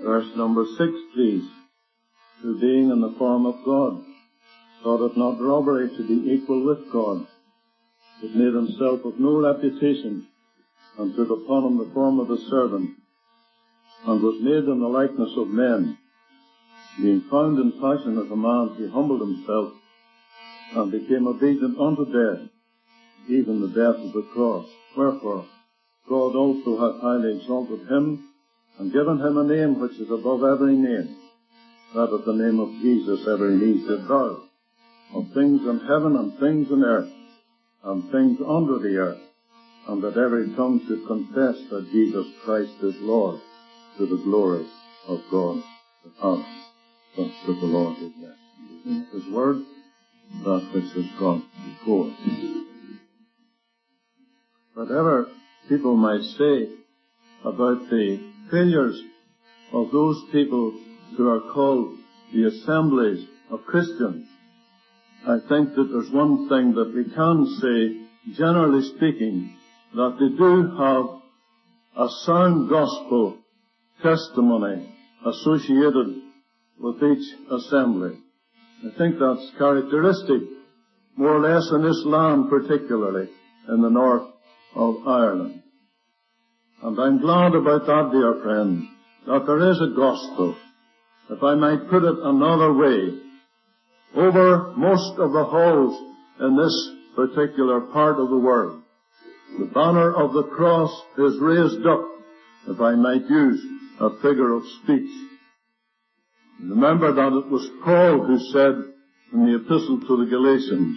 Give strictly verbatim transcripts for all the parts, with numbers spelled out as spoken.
Verse number six, please. Who being in the form of God, thought it not robbery to be equal with God, but made himself of no reputation, and took upon him the form of a servant, and was made in the likeness of men. Being found in fashion as a man, he humbled himself, and became obedient unto death, even the death of the cross. Wherefore, God also hath highly exalted him, and given him a name which is above every name, that at the name of Jesus every knee should bow, of things in heaven and things in earth, and things under the earth, and that every tongue should confess that Jesus Christ is Lord, to the glory of God the Father. Thus to the Lord is blessed. His word, that which has gone before. Whatever people might say about the failures of those people who are called the assemblies of Christians, I think that there's one thing that we can say, generally speaking, that they do have a sound gospel testimony associated with each assembly. I think that's characteristic, more or less in this land, particularly in the north of Ireland. And I'm glad about that, dear friend, that there is a gospel, if I might put it another way, over most of the halls in this particular part of the world. The banner of the cross is raised up, if I might use a figure of speech. Remember that it was Paul who said in the epistle to the Galatians,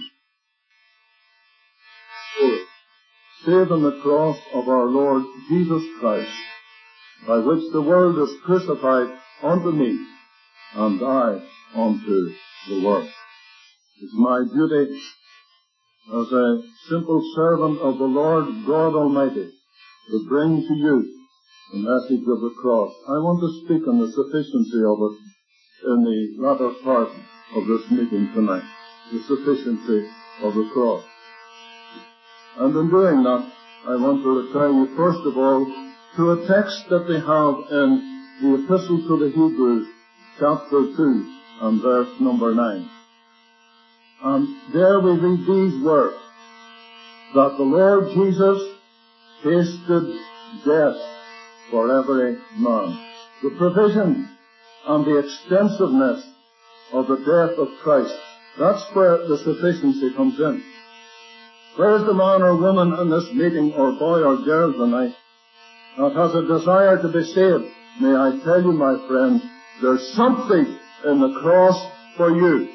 save in the cross of our Lord Jesus Christ, by which the world is crucified unto me, and I unto the world. It's my duty as a simple servant of the Lord God Almighty to bring to you the message of the cross. I want to speak on the sufficiency of it in the latter part of this meeting tonight. The sufficiency of the cross. And in doing that, I want to return you first of all to a text that we have in the Epistle to the Hebrews, chapter two, and verse number nine. And there we read these words, that the Lord Jesus tasted death for every man. The provision and the extensiveness of the death of Christ, that's where the sufficiency comes in. Where's the man or woman in this meeting, or boy or girl tonight, that has a desire to be saved? May I tell you, my friend, there's something in the cross for you.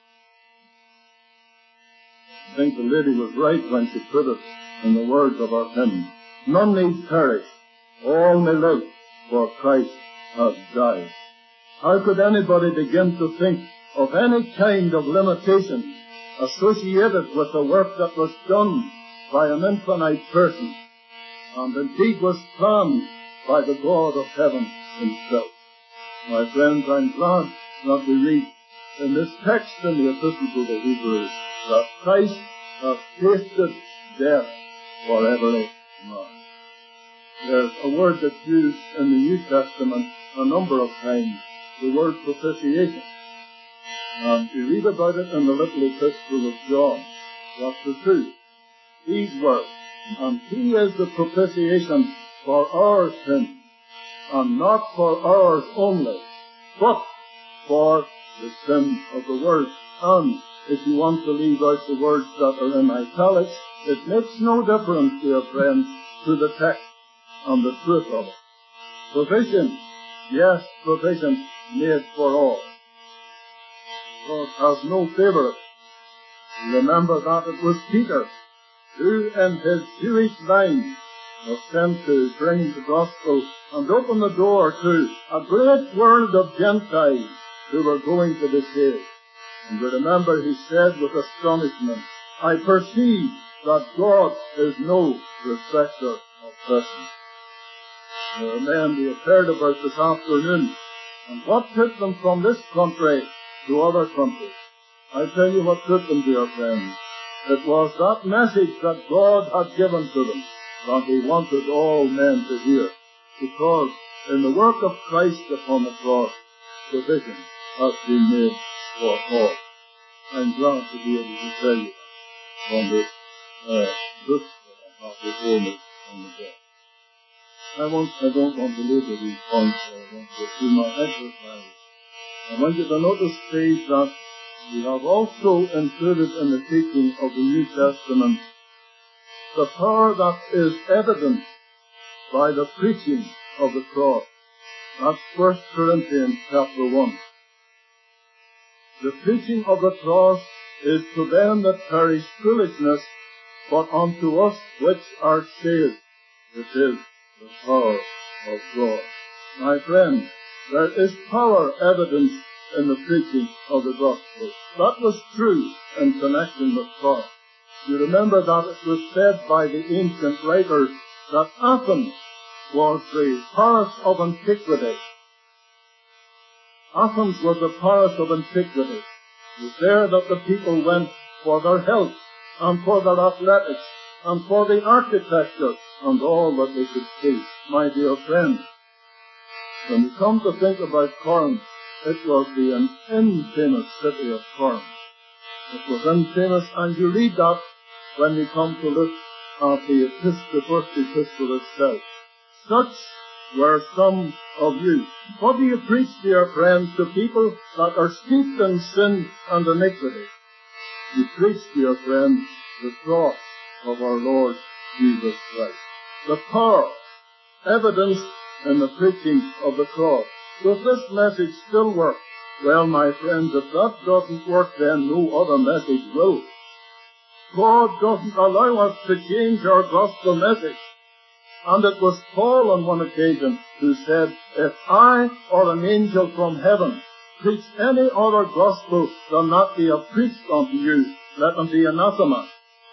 I think the lady was right when she put it in the words of our hymn. None need perish, all may live, for Christ has died. How could anybody begin to think of any kind of limitation associated with the work that was done by an infinite person, and indeed was planned by the God of heaven himself? My friends, I'm glad that we read in this text in the Epistle to the Hebrews that Christ has tasted death for every man. There's a word that's used in the New Testament a number of times, the word propitiation. And we read about it in the little epistle of John, chapter two. These words, and he is the propitiation for our sins, and not for ours only, but for the sin of the world. And if you want to leave out the words that are in italics, it makes no difference, dear friends, to the text and the truth of it. Provision, yes, provision made for all. God has no favourites. Remember that it was Peter who in his Jewish line was sent to bring the gospel and open the door to a great world of Gentiles who were going to be saved. And remember, he said with astonishment, I perceive that God is no respecter of persons. There are men we have heard about this afternoon, and what took them from this country to other countries? I tell you what took them, dear friends. It was that message that God had given to them, that he wanted all men to hear, because in the work of Christ upon the cross, provision has been made for all. I'm glad to be able to tell you on this uh, book that I have before me on the desk. I, want, I don't want to labour these points, I want to go through my exercise. I want you to notice, please, that we have also included in the teaching of the New Testament the power that is evident by the preaching of the cross. That's First Corinthians chapter one. The preaching of the cross is to them that perish foolishness, but unto us which are saved it is the power of God. My friends, there is power evidence in the preaching of the gospel. That was true in connection with cross. You remember that it was said by the ancient writers that Athens was the Paris of antiquity. Athens was the Paris of antiquity. It was there that the people went for their health and for their athletics and for the architecture and all that they could see. My dear friends, when you come to think about Corinth, it was the infamous city of Corinth. It was infamous, and you read that when you come to look at the epistle, the first epistle itself. Such were some of you. What do you preach, dear friends, to people that are steeped in sin and iniquity? You preach, dear friends, the cross of our Lord Jesus Christ. The power evidenced in the preaching of the cross. Does this message still work? Well, my friends, if that doesn't work, then no other message will. God doesn't allow us to change our gospel message. And it was Paul on one occasion who said, if I or an angel from heaven preach any other gospel than that we have preached unto you, let him be anathema.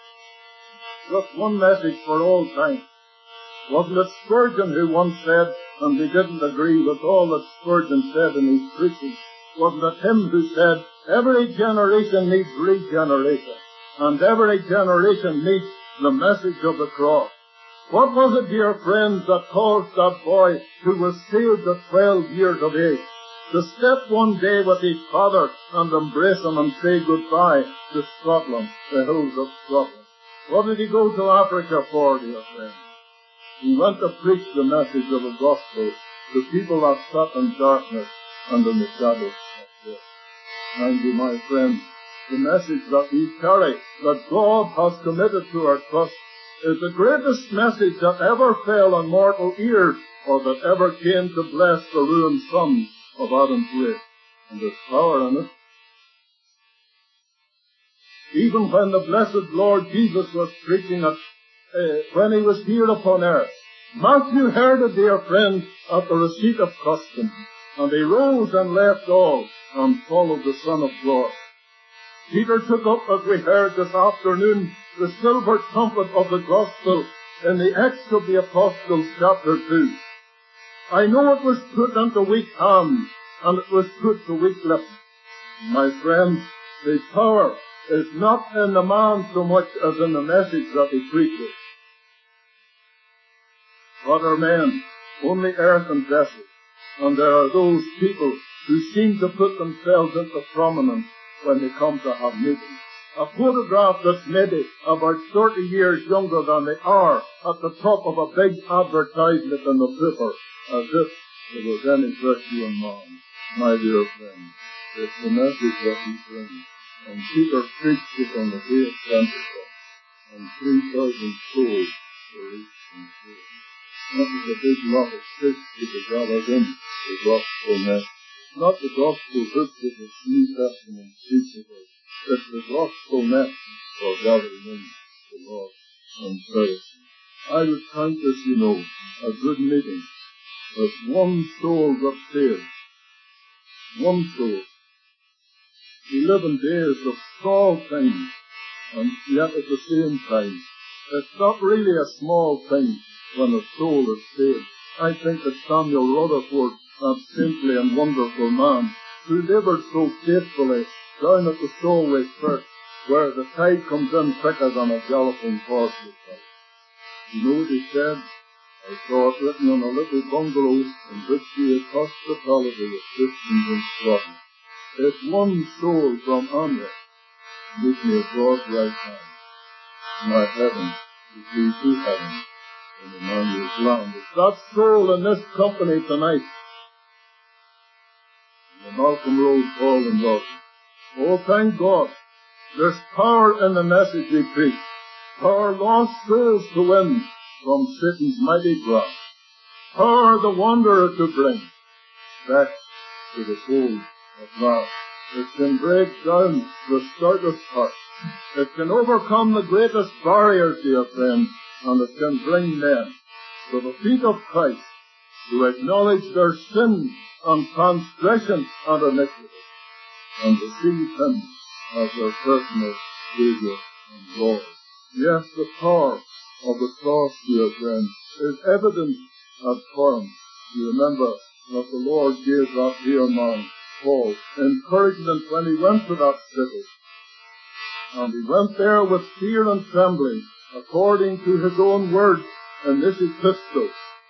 Just one message for all time. Wasn't it Spurgeon who once said, and we didn't agree with all that Spurgeon said in his preaching, wasn't it him who said, every generation needs regeneration, and every generation needs the message of the cross. What was it, dear friends, that caused that boy who was saved at twelve years of age to step one day with his father and embrace him and say goodbye to Scotland, the hills of Scotland? What did he go to Africa for, dear friends? He went to preach the message of the gospel to people that sat in darkness and in the shadows of death. Mind you, my friends, the message that we carry, that God has committed to our trust, is the greatest message that ever fell on mortal ears, or that ever came to bless the ruined sons of Adam's race. And there's power in it. Even when the blessed Lord Jesus was preaching it, uh, when he was here upon earth, Matthew heard it, dear friends, at the receipt of custom, and he rose and left all and followed the Son of God. Peter took up, as we heard this afternoon, the silver trumpet of the gospel in the Acts of the Apostles, chapter two. I know it was put into weak hands, and it was put to weak lips. My friends, the power is not in the man so much as in the message that he preaches. What are men? Only earthen vessels. And there are those people who seem to put themselves into prominence when they come to have meetings. A photograph that's maybe about thirty years younger than they are at the top of a big advertisement in the paper, as if there was any virtue in man. My dear friends, it's the message that he brings. And Peter preached it on the day of Pentecost, and three thousand souls were reached in faith. That was a big lot of fish people gathered in the gospel message. Not the gospel book that the New Testament speaks about. It's the gospel message for gathering in the Lord and Pharisee. I would count this, you know, a good meeting. If one soul got saved, one soul. We live in days of small things, and yet at the same time, it's not really a small thing when a soul is saved. I think that Samuel Rutherford, that saintly and wonderful man, who labored so faithfully down at the Solway Church, where the tide comes in quicker than a galloping horse would. You know what he said? I saw it written on a little bungalow in which he had hospitality of Christians in Scotland. It's one soul from Amra, meet me at God's right hand. My heaven is these two heavens in Emmanuel's land. It's that soul in this company tonight. In the Malcolm Road Hall in Lawson. Oh, thank God. There's power in the message we preach. Power lost souls to win from Satan's mighty grasp. Power the wanderer to bring back to the fold at last. It can break down the stoutest heart. It can overcome the greatest barriers, dear friends, and it can bring men to the feet of Christ to acknowledge their sin and transgression and iniquity and receive Him as their personal Savior and Lord. Yes, the power of the cross, dear friends, is evident at Corinth. You remember that the Lord gave that dear man, Paul, encouragement when he went to that city. And he went there with fear and trembling, according to his own words in this epistle,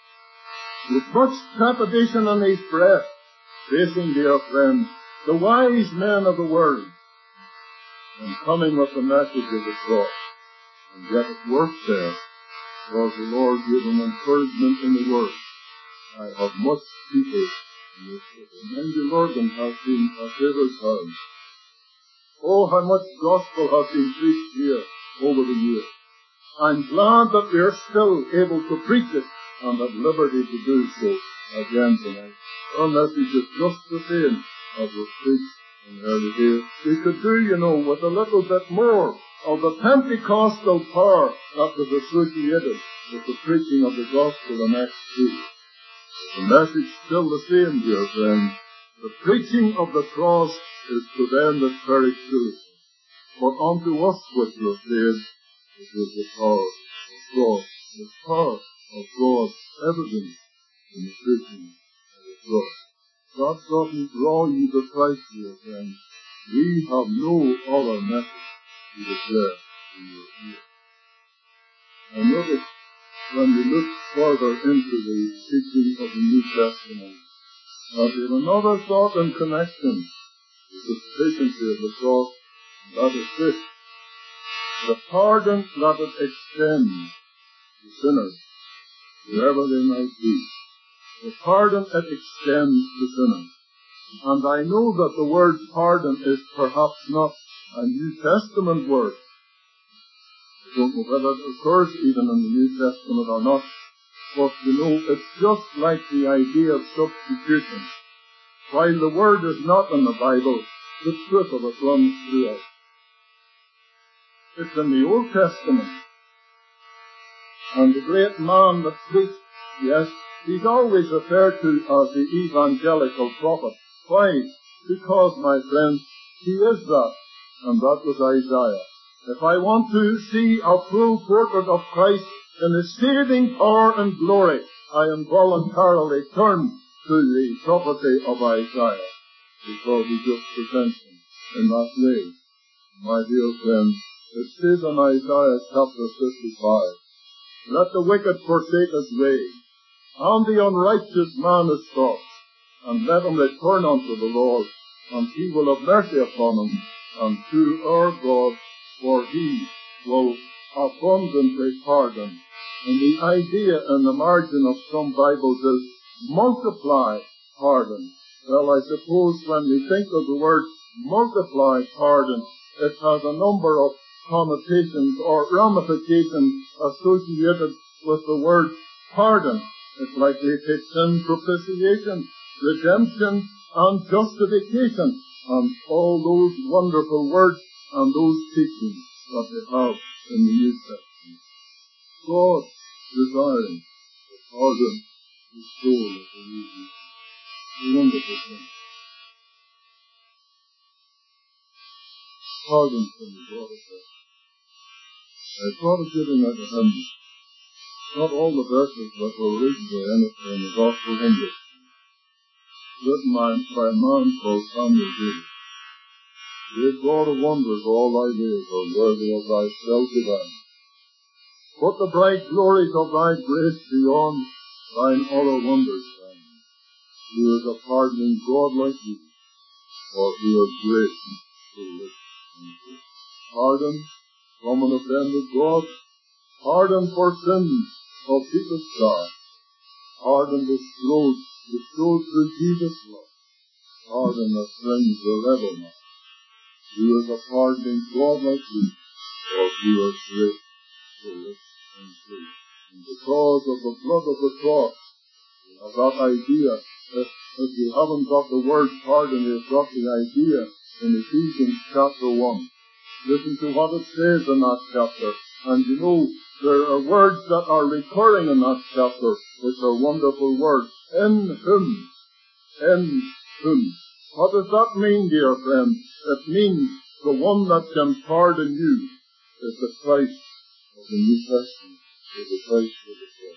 with much trepidation in his breast, facing, dear friends, the wise men of the world, and coming with the message of the cross. And yet it worked there, because the Lord gave him encouragement in the word. I have much people in this city. Mendy Lurgan has been a favorite town. Oh, how much gospel has been preached here over the years. I'm glad that we are still able to preach it and have liberty to do so again tonight. Our message is just the same as was preached in the early days. We could do, you know, with a little bit more of the Pentecostal power that was associated with the preaching of the gospel the next week. The message is still the same, dear friends. The preaching of the cross is to them that perish foolishly, but unto us which were saved, it is the power of God. The power of God evident in the preaching of the cross. God doesn't draw you to Christ, dear friends. We have no other message to declare in your ear. And notice, when we look further into the teaching of the New Testament, that we have another thought and connection with the sufficiency of the cross, and that is this: the pardon that it extends to sinners, wherever they might be. The pardon it extends to sinners. And I know that the word pardon is perhaps not a New Testament word. I don't know whether it occurs even in the New Testament or not. But, you know, it's just like the idea of substitution. While the word is not in the Bible, the truth of it runs through it. It's in the Old Testament. And the great man that preached, yes, he's always referred to as the evangelical prophet. Why? Because, my friends, he is that. And that was Isaiah. If I want to see a full portrait of Christ in his saving power and glory, I involuntarily turn to the prophecy of Isaiah, because he just presents him in that way. My dear friends, it says in Isaiah chapter fifty-five, let the wicked forsake his way, and the unrighteous man his thoughts, and let him return unto the Lord, and he will have mercy upon him, and to our God, for he will abundantly pardon. And the idea in the margin of some Bibles is multiply pardon. Well, I suppose when we think of the word multiply pardon, it has a number of connotations or ramifications associated with the word pardon. It's like we take sin, propitiation, redemption, and justification, and all those wonderful words and those teachings that we have in the New Testament. God desiring to pardon the soul of the Hebrew. Wonderful thing. Pardon from the God of heaven. I thought of giving out a hymn. Not all the verses that were originally in it in the gospel hymn, written by a man called Samuel David. Great God of wonders, all thy ways are worthy of thyself divine. Put the bright glories of thy grace beyond thine other wonders, then. Who is a pardoning God like thee, or who is grace and truth and truth. Pardon from an offended God, pardon for sins of deepest God, pardon bestowed, bestowed through Jesus' love, pardon that brings the level now. Who is a pardoning God like thee, or who is grace, truth and truth. And because of the blood of the cross, we have that idea. If, if you haven't got the word pardon, you've got the idea in Ephesians chapter one. Listen to what it says in that chapter. And you know, there are words that are recurring in that chapter, which are wonderful words. In whom. In whom. What does that mean, dear friend? It means the one that can pardon you is the Christ of the New Testament, is the Christ of the cross.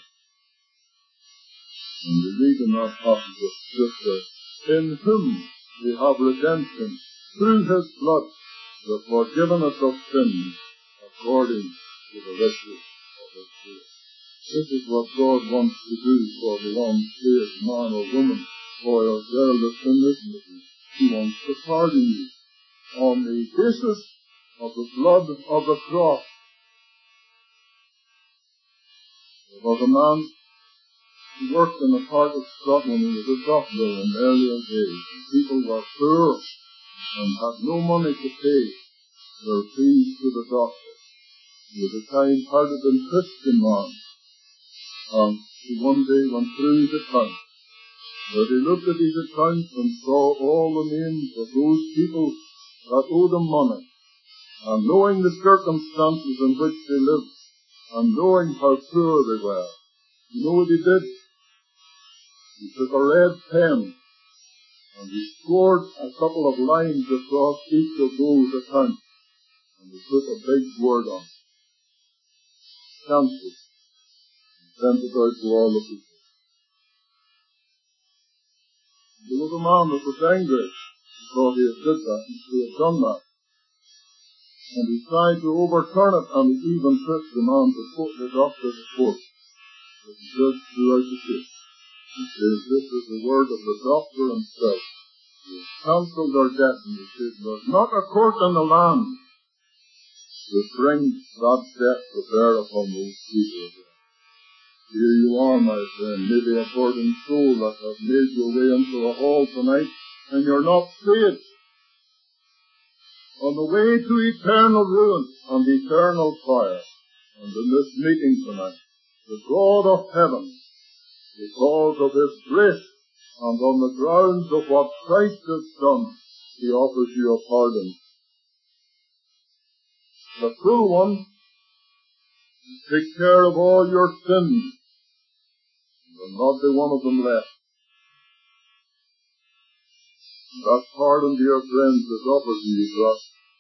And we read in that passage of Scripture, in whom we have redemption through his blood, the forgiveness of sins, according to the riches of his grace. This is what God wants to do for the unsaved man or woman, boy or girl that's in this meeting. He wants to pardon you on the basis of the blood of the cross. There was a man who worked in a part of Scotland. He was a doctor in earlier days. People were poor and had no money to pay their fees to the doctor. He was a kind-hearted and Christian man. And he one day went through his account, where he looked at his account and saw all the names of those people that owed him money. And knowing the circumstances in which they lived, and knowing how poor they were, you know what he did? He took a red pen, and he scored a couple of lines across each of those accounts, and he put a big word on it. Cancelled. And sent it out to all the people. There was a man that was angry because he had did that, and he had done that. And he tried to overturn it, and he even took the man to put the doctor to court. But the judge threw out the case. He says, this is the word of the doctor himself. He has cancelled our debt, and he says, there's not a court in the land that brings that debt to bear upon those people again. Here you are, my friend, maybe a burdened soul that has made your way into a hall tonight, and you're not saved. On the way to eternal ruin and eternal fire. And in this meeting tonight, the God of heaven, because of his grace and on the grounds of what Christ has done, he offers you a pardon. The full one, take care of all your sins. There will not be one of them left. That pardon, dear friends, is offered to you, God.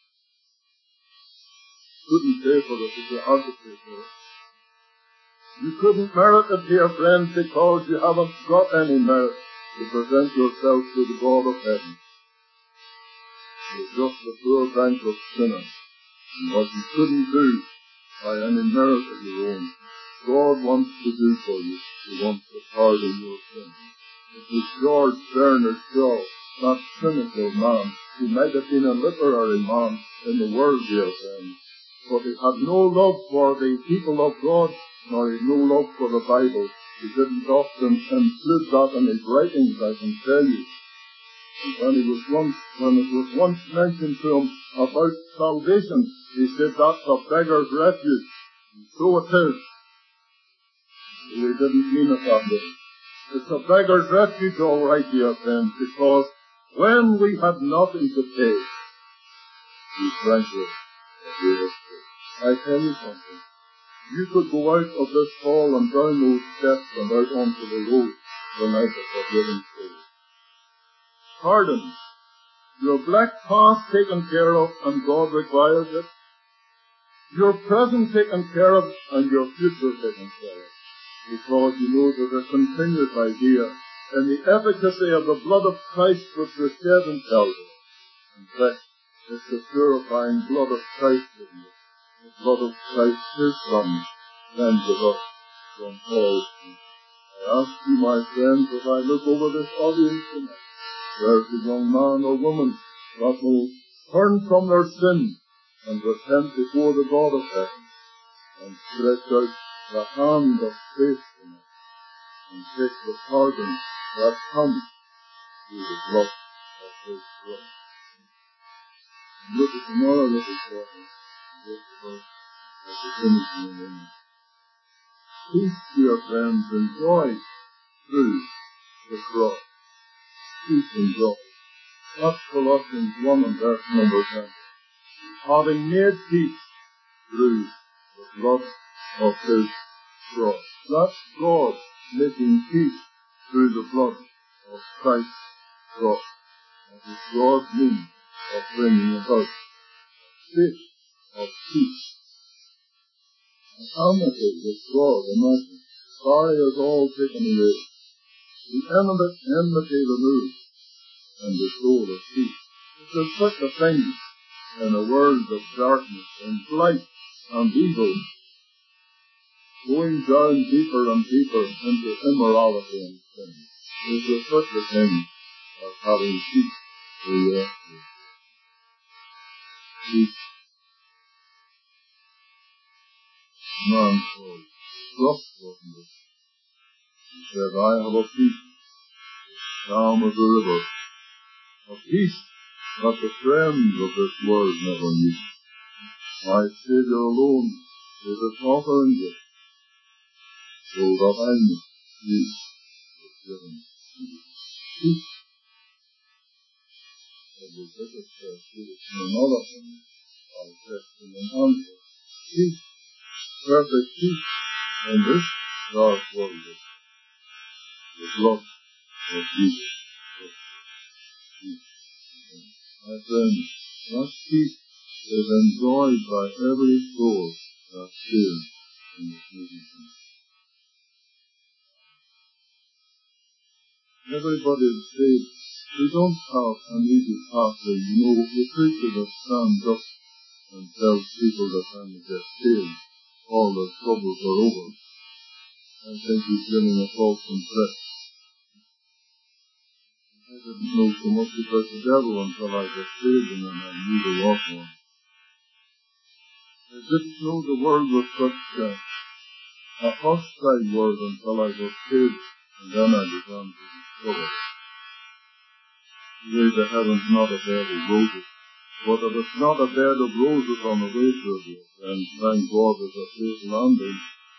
Couldn't pay for it if you had to pay for it. You couldn't merit it, dear friends, because you haven't got any merit to present yourself to the God of heaven. You're just a poor bankrupt sinner. And what you couldn't do by any merit of your own, God wants to do for you. He wants to pardon your sins. It was George Bernard Shaw, that cynical man, who might have been a literary man in the world, dear friends, but he had no love for the people of God, nor he had no love for the Bible. He didn't often include that in his writings, I can tell you. And when he was once, when it was once mentioned to him about salvation, he said, that's a beggar's refuge. And so it is. He didn't mean it that way. It's a beggar's refuge, all right, dear friends, because when we had nothing to pay, he frankly gave us pay. I tell you something. You could go out of this hall and down those steps and out onto the road tonight of forgiving souls. Pardon. Your black past taken care of, and God requires it. Your present taken care of, and your future taken care of. Because you know there's a continuous idea in the efficacy of the blood of Christ which was shed in Calvary. In fact, it's the purifying blood of Christ, isn't it? The blood of Christ, his Son, sends of us from all people. I ask you, my friends, as I look over this audience tonight, there's a young man or woman that will turn from their sin and repent before the God of heaven and stretch out the hand of faithfulness and take the pardon that comes through the blood of his blood. And look at another little portion, this verse at the finishing of the peace, dear friends, enjoyed through the cross. Peace and joy. That's Colossians one and verse number ten. Having made peace through the blood of his cross. That's God making peace through the blood of Christ's cross. That is God's means of bringing about a state of peace. And amity with God, imagine. Sorry is all taken away. The enemy, enmity removed, and the soul of peace. It is such a thing in a world of darkness and blight and evil, going down deeper and deeper into immorality and sin. It is such a thing as having peace through your peace. Man called trustworthiness. He said, I have a peace, calm as a river, a peace that the friends of this world never knew. My Saviour alone is its author and gift, so that I may be given peace. And the visit says, in another thing, I question and answer. Peace, perfect peace, in this dark world, the blood of Jesus. My friends, that peace is enjoyed by every soul that shares in this meeting. Everybody is saved. We don't have an easy pathway. You know, the preacher that stands up and tells people that when they get saved, all their troubles are over. I think he's giving a false impression. I didn't know so much about the devil until I got saved, and then I knew the walk one. I didn't know the world was such uh, a hostile world until I got saved, and then I began to discover it. The way to heaven's not a bed of roses, but if it's not a bed of roses on the way to it, then thank God there's a safe landing.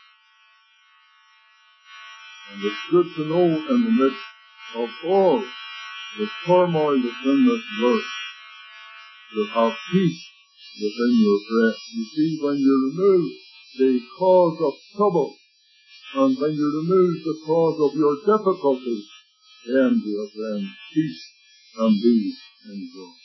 And it's good to know in the midst of all the turmoil that's in this world, to have peace within your breast. You see, when you remove the cause of trouble, and when you remove the cause of your difficulties, then, dear friends, peace can be enjoyed.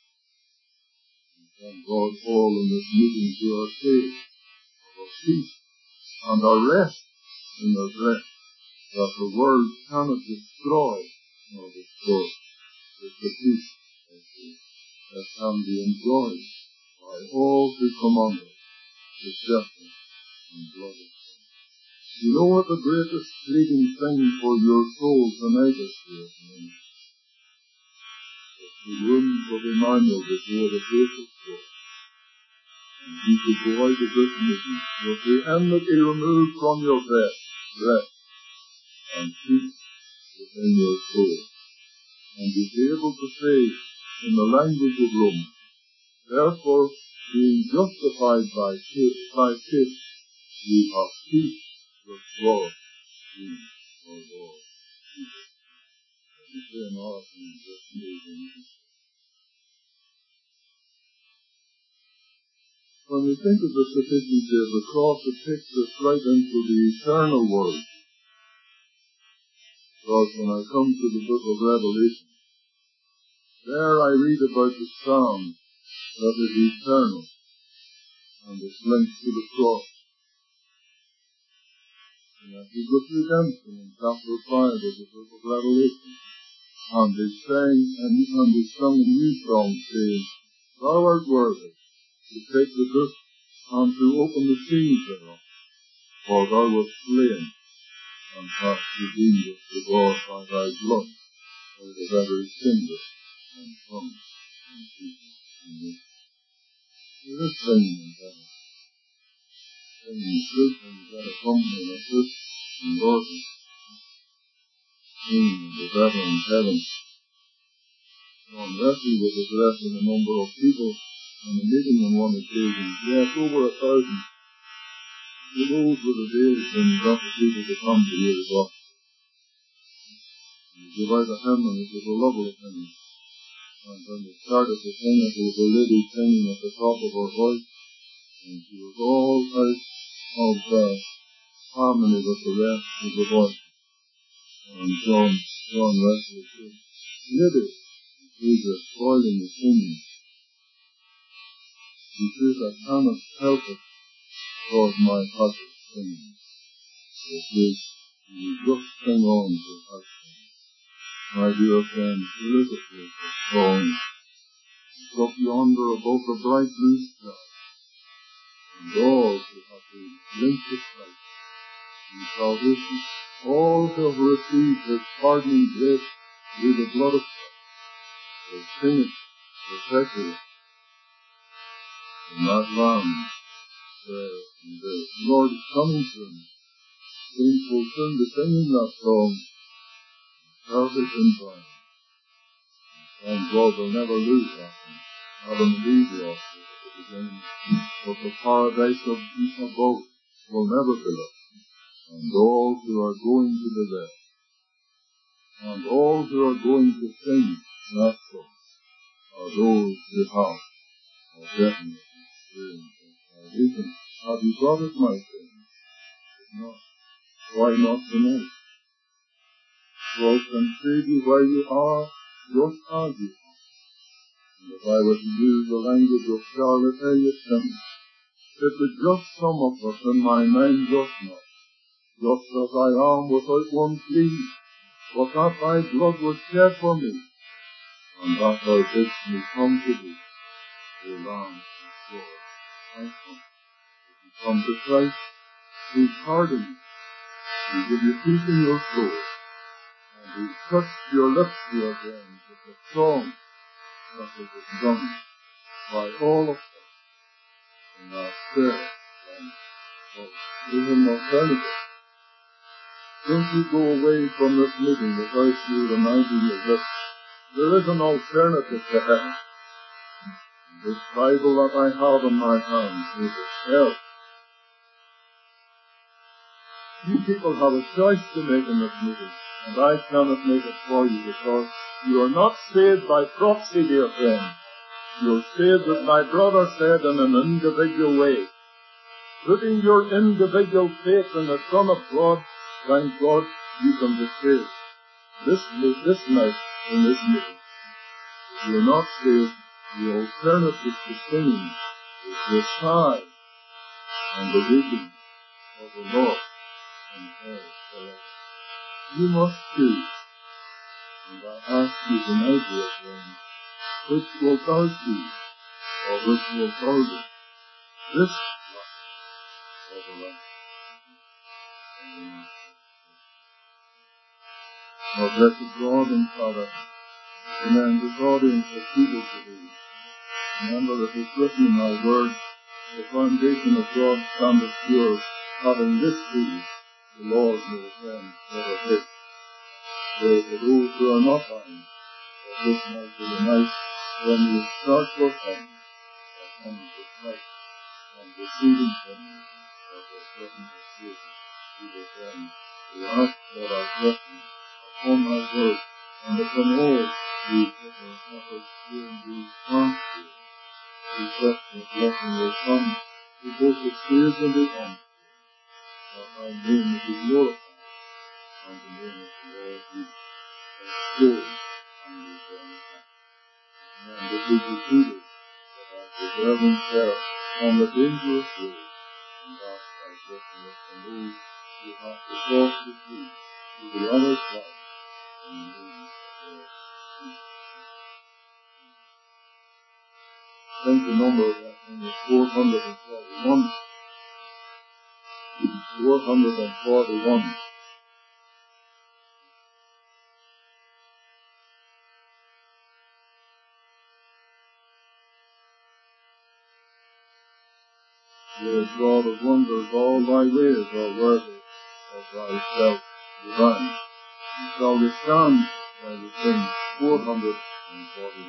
Thank God all in this meeting to our faith, our peace, and our rest in the rest that the world cannot destroy nor destroy. It's the peace that can be enjoyed by all who come under the shelter and blood of God. You know what the greatest pleading thing for your soul tonight is, dear friends? It's the wounds of Emmanuel before the face of God. And you could go out of this meeting with the enmity removed from your breast, rest, and peace within your soul. And you'll be able to say in the language of Romans, therefore, being justified by faith, by faith, you have peace with God, through our Lord Jesus. Let me say another thing this evening. When we think of the sufficiency of the cross, it takes us right into the eternal world. Because when I come to the book of Revelation, there I read about the psalm that is eternal, and it's linked to the cross. And that is with redemption in chapter five of the book of Revelation. And they sang, and, and they sung a new song, saying, Thou art worthy to take the book and to open the seals thereof. For thou wast slain, and hast redeemed us to God by thy blood, out of every kindred, and tongue, and people, and nation. There is singing in heaven, singing sweet things that accompany a fish and Dorcas, singing of the battle in heaven. John Wesley was addressing a number of people in a meeting on one occasion. Yes, over a thousand. Those were the days when you got the people to come to hear the gospel. You give out a hymn, and it was a lovely hymn. And when they started to sing it, there was a lady singing at the top of her voice, and she was all out of uh, harmony with the rest of the voice. And John, John Wesley said, "Lady, these are spoiling the singing." He says, "I cannot help it, because my heart is singing." It says, "You just sing on to heart singing." My dear friend, Elizabeth is a song. It's up yonder above the bright blue sky, and all who have been linked to Christ in salvation, all who have received His pardoning grace through the blood of Christ, will sing it perpetually in that land there and there. The Lord is coming soon. Saints will soon be singing that song, perfect in time. And God will never lose that. Adam and Eve lost it at the beginning, but the paradise of above will never be lost. And all who are going to be there, and all who are going to sing that song, are those who have a definite experience of salvation. Have you got it, my friend? If not, why not tonight? God can save you where you are, just as you are. And if I were to use the language of Charlotte Elliott Simmons, it would just sum up what's in my mind just now. Just as I am without one plea, but that thy blood was shed for me, and that thou didst me come to thee, O Lamb of God, I come. If you come to Christ, He pardons you, He gives you peace in your soul, and He touched your lips here again with a song that was done by all of us in our prayer and of Him alternative. Don't you go away from this meeting without you reminding you that there is an alternative to heaven. This Bible that I have in my hand is itself. You people have a choice to make in this meeting, and I cannot make it for you because you are not saved by proxy, dear friend. You're saved, as my brother said, in an individual way. Putting your individual faith in the Son of God, thank God, you can be saved. This, this night, in this meeting, if you're not saved, the alternative to singing is the sigh and the weeping of the Lord in hell forever. You must choose, and I ask you tonight, dear friends, which will thou choose, or which will thou do? This life or the life. Our blessed God and Father, command this audience of people today. Remember that it's written in thy word, the foundation of God standeth pure, having this seal, the Lord will then never hit. Pray for those who are not thine, that this night be the night when you start your time, by coming to Christ, and receiving from you, as a present of faith, we will then, we ask for our blessing upon thy word, and upon all who put their efforts during these past years. We trust that blessing will come to both the spheres and the honor, that thy name will be glorified, and the name of the Lord Jesus, extolled and returned back. And it is repeated that I preserve in prayer on the dangerous road, and ask thy blessing upon those who have to cross the sea to the other side, in the name of the Lord Jesus. I think the number of that thing is four hundred forty-one. four hundred forty-one. Yea, God of wonders, all thy ways are worthy of thyself divine. And shall we stand while we sing four hundred forty-one.